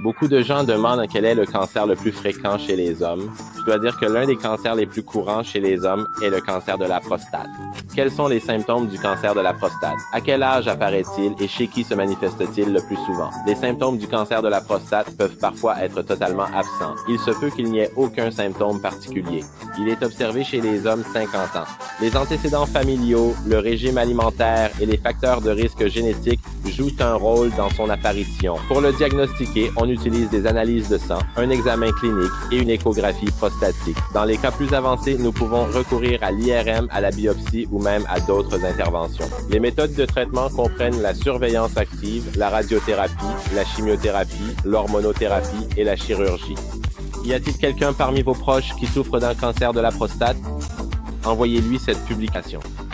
Beaucoup de gens demandent quel est le cancer le plus fréquent chez les hommes. Je dois dire que l'un des cancers les plus courants chez les hommes est le cancer de la prostate. Quels sont les symptômes du cancer de la prostate? À quel âge apparaît-il et chez qui se manifeste-t-il le plus souvent? Les symptômes du cancer de la prostate peuvent parfois être totalement absents. Il se peut qu'il n'y ait aucun symptôme particulier. Il est observé chez les hommes 50 ans. Les antécédents familiaux, le régime alimentaire et les facteurs de risque génétiques jouent un rôle dans son apparition. Pour le diagnostiquer, on utilise des analyses de sang, un examen clinique et une échographie prostatique. Dans les cas plus avancés, nous pouvons recourir à l'IRM, à la biopsie ou même à d'autres interventions. Les méthodes de traitement comprennent la surveillance active, la radiothérapie, la chimiothérapie, l'hormonothérapie et la chirurgie. Y a-t-il quelqu'un parmi vos proches qui souffre d'un cancer de la prostate? Envoyez-lui cette publication.